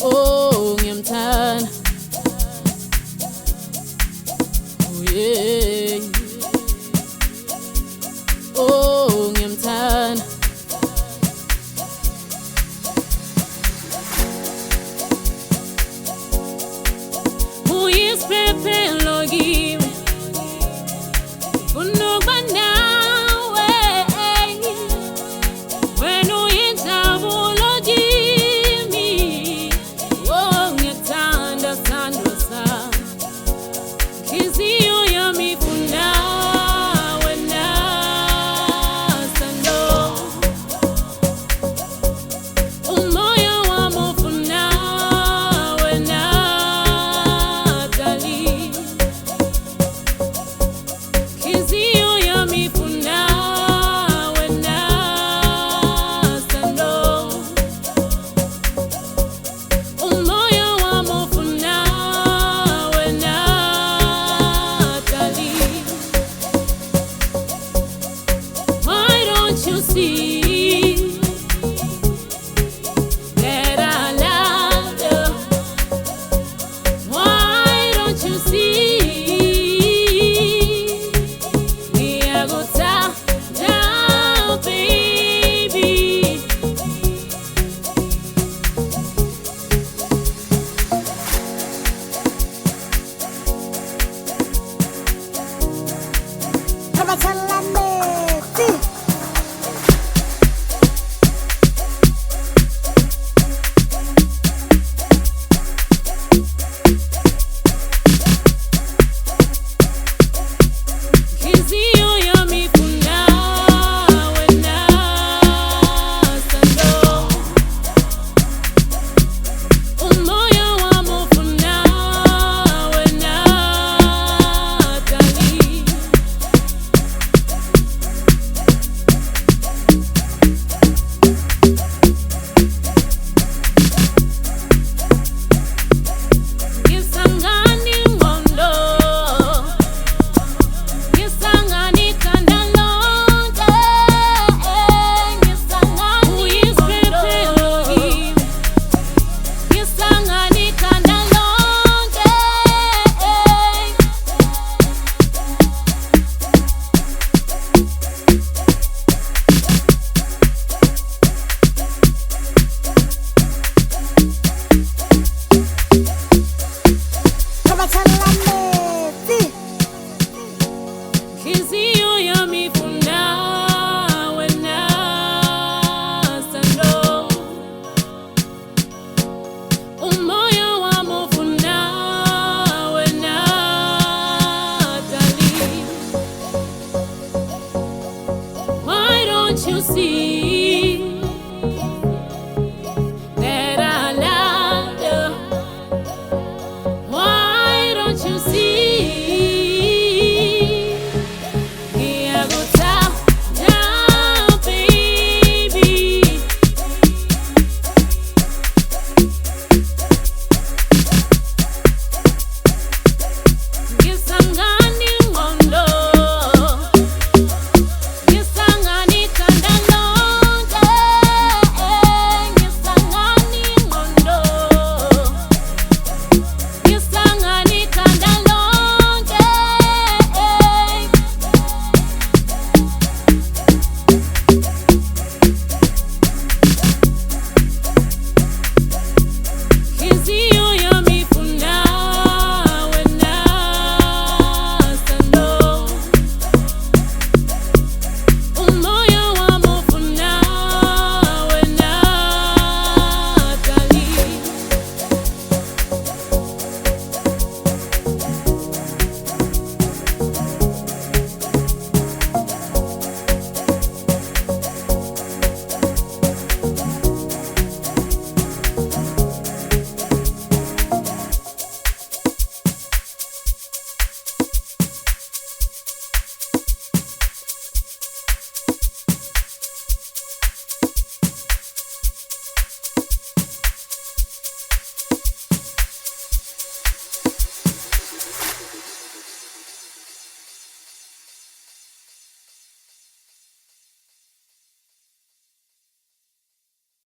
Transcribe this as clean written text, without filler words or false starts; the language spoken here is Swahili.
Oh, ngiyamthanda. Oh yeah. Oh, ngiyamthanda. Uyisiphefelo kimi, unokuba nawe. Wena uyinjabulo kimi. Oh, ngiyakuthanda sithandwa sami. Inhliziyo yami ifuna wena sithando. Umoya wami ufuna wena darling. Inhliziyo yami ifuna wena sithando. Umoya wami ufuna wena darling. Why don't you see that I love you? Why don't you see niyakuthanda baby? Inhliziyo yami ifuna wena sithando. Umoya wami ufuna wena darling. Ngisangani ingqondo, ngisangani ikhanda lonke. Ngisangani uyisiphefelo kimi, ngisangani ikhanda lonke. Inhliziyo yami ifuna wena sithando. Umoya wami ufuna wena darling. Why don't you see